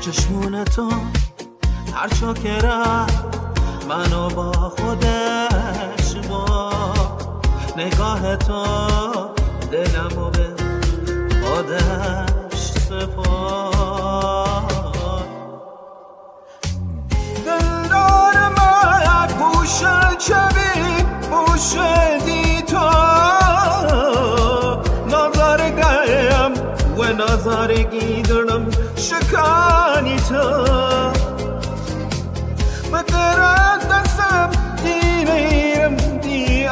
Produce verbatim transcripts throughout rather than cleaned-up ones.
چشمون تو هر جا که رفت منو با خودش با نگاه تو دلمو به خودش سپار. دلدار من گوشه چبی گوشه دی تو نظرگیم و نظرگی دارم شکانی تو بگرد دستم دی نیرم دی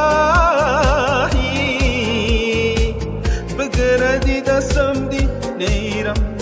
آهی بگردی دستم دی نیرم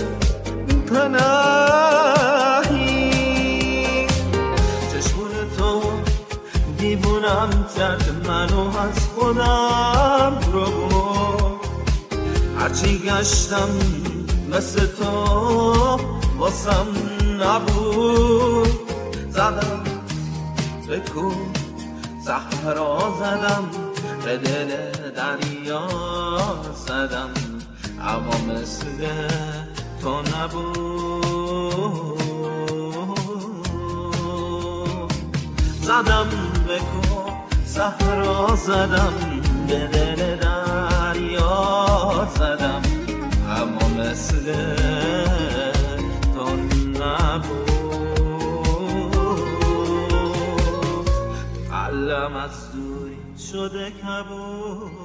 پناهی. چشمون تو دیوونم کرد منو از خودم رو برد. هرچی گشتم مثل تو واسم نبود. زدم به کو صحرا زدم به دل دریا زدم اما مثل تو نبود. زدم به کو صحرا زدم به دل دریا زدم اما مثل تو نبود. قلم از دوری شده کبود.